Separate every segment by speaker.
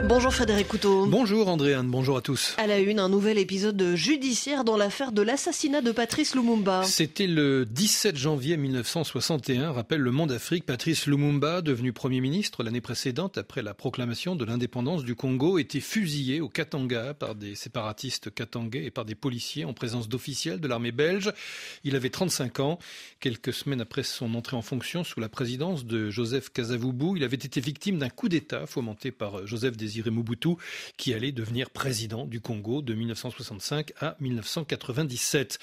Speaker 1: Bonjour Frédéric Couteau.
Speaker 2: Bonjour Andréane, bonjour à tous.
Speaker 1: À la une, un nouvel épisode judiciaire dans l'affaire de l'assassinat de Patrice Lumumba.
Speaker 2: C'était le 17 janvier 1961, rappelle Le Monde Afrique. Patrice Lumumba, devenu Premier ministre l'année précédente après la proclamation de l'indépendance du Congo, était fusillé au Katanga par des séparatistes katangais et par des policiers en présence d'officiels de l'armée belge. Il avait 35 ans. Quelques semaines après son entrée en fonction sous la présidence de Joseph Kasavubu, il avait été victime d'un coup d'État fomenté par Joseph Désiré Mobutu, qui allait devenir président du Congo de 1965 à 1997.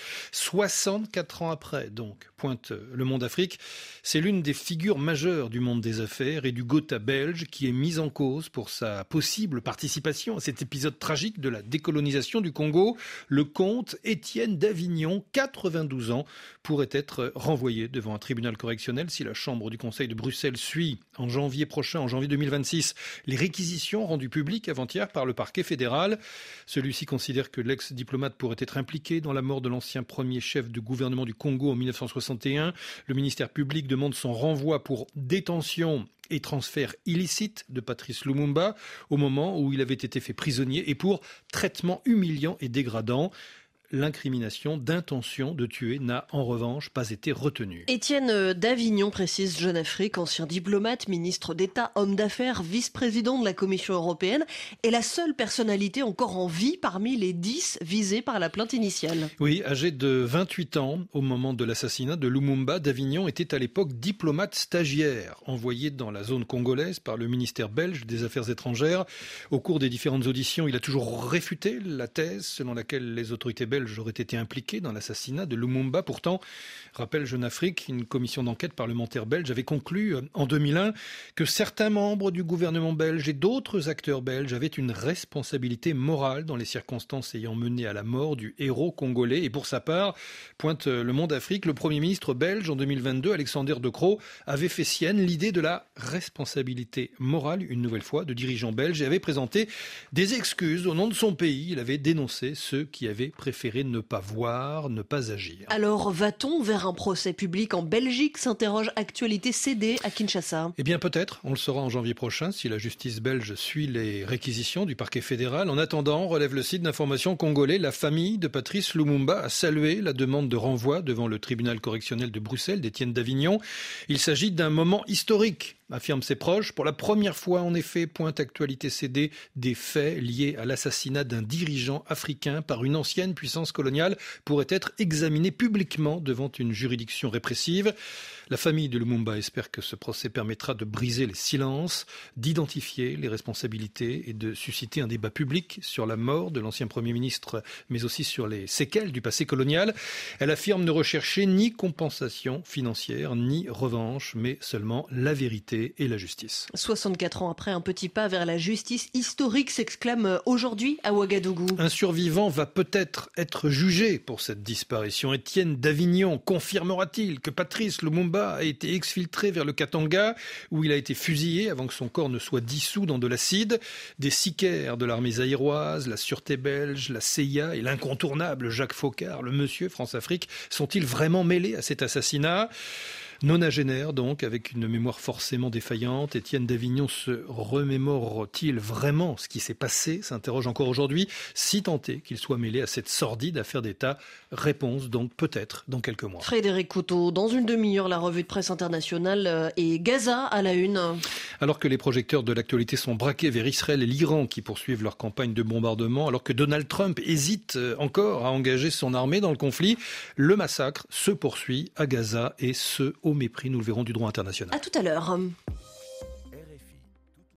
Speaker 2: 64 ans après, donc, pointe Le Monde Afrique, c'est l'une des figures majeures du monde des affaires et du Gotha belge qui est mise en cause pour sa possible participation à cet épisode tragique de la décolonisation du Congo. Le comte Étienne d'Avignon, 92 ans, pourrait être renvoyé devant un tribunal correctionnel si la Chambre du Conseil de Bruxelles suit en janvier prochain, en janvier 2026, les réquisitions rendues publiques avant-hier par le parquet fédéral. Celui-ci considère que l'ex-diplomate pourrait être impliqué dans la mort de l'ancien premier chef de gouvernement du Congo en 1961. Le ministère public demande son renvoi pour détention et transfert illicite de Patrice Lumumba au moment où il avait été fait prisonnier et pour traitement humiliant et dégradant. L'incrimination d'intention de tuer n'a en revanche pas été retenue.
Speaker 1: Étienne d'Avignon, précise Jeune Afrique, ancien diplomate, ministre d'État, homme d'affaires, vice-président de la Commission européenne, est la seule personnalité encore en vie parmi les 10 visés par la plainte initiale.
Speaker 2: Oui, âgé de 28 ans au moment de l'assassinat de Lumumba, d'Avignon était à l'époque diplomate stagiaire, envoyé dans la zone congolaise par le ministère belge des Affaires étrangères. Au cours des différentes auditions, il a toujours réfuté la thèse selon laquelle les autorités belges auraient été impliqués dans l'assassinat de Lumumba. Pourtant, rappelle Jeune Afrique, une commission d'enquête parlementaire belge avait conclu en 2001 que certains membres du gouvernement belge et d'autres acteurs belges avaient une responsabilité morale dans les circonstances ayant mené à la mort du héros congolais. Et pour sa part, pointe Le Monde Afrique, le Premier ministre belge en 2022, Alexander De Croo, avait fait sienne l'idée de la responsabilité morale, une nouvelle fois, de dirigeants belges et avait présenté des excuses au nom de son pays. Il avait dénoncé ceux qui avaient préféré ne pas voir, ne pas agir.
Speaker 1: Alors, va-t-on vers un procès public en Belgique, s'interroge Actualité CD à Kinshasa.
Speaker 2: Eh bien peut-être, on le saura en janvier prochain si la justice belge suit les réquisitions du parquet fédéral. En attendant, relève le site d'information congolais, la famille de Patrice Lumumba a salué la demande de renvoi devant le tribunal correctionnel de Bruxelles d'Étienne d'Avignon. Il s'agit d'un moment historique, affirment ses proches. Pour la première fois, en effet, pointe Actualité CD, des faits liés à l'assassinat d'un dirigeant africain par une ancienne puissance coloniale pourraient être examinés publiquement devant une juridiction répressive. La famille de Lumumba espère que ce procès permettra de briser les silences, d'identifier les responsabilités et de susciter un débat public sur la mort de l'ancien Premier ministre, mais aussi sur les séquelles du passé colonial. Elle affirme ne rechercher ni compensation financière, ni revanche, mais seulement la vérité et la justice.
Speaker 1: 64 ans après, un petit pas vers la justice historique s'exclame aujourd'hui à Ouagadougou.
Speaker 2: Un survivant va peut-être être jugé pour cette disparition. Étienne d'Avignon confirmera-t-il que Patrice Lumumba a été exfiltré vers le Katanga où il a été fusillé avant que son corps ne soit dissous dans de l'acide? Des sicaires de l'armée zaïroise, la sûreté belge, la CIA et l'incontournable Jacques Faucard, le monsieur France-Afrique, sont-ils vraiment mêlés à cet assassinat? Nonagénaire donc, avec une mémoire forcément défaillante, Étienne d'Avignon se remémore-t-il vraiment ce qui s'est passé, s'interroge encore aujourd'hui, si tant est qu'il soit mêlé à cette sordide affaire d'État? Réponse donc peut-être dans quelques mois.
Speaker 1: Frédéric Couteau, dans une demi-heure, la revue de presse internationale et Gaza à la une.
Speaker 2: Alors que les projecteurs de l'actualité sont braqués vers Israël et l'Iran qui poursuivent leur campagne de bombardement, alors que Donald Trump hésite encore à engager son armée dans le conflit, le massacre se poursuit à Gaza et ce au mépris, nous le verrons, du droit international.
Speaker 1: À tout à l'heure.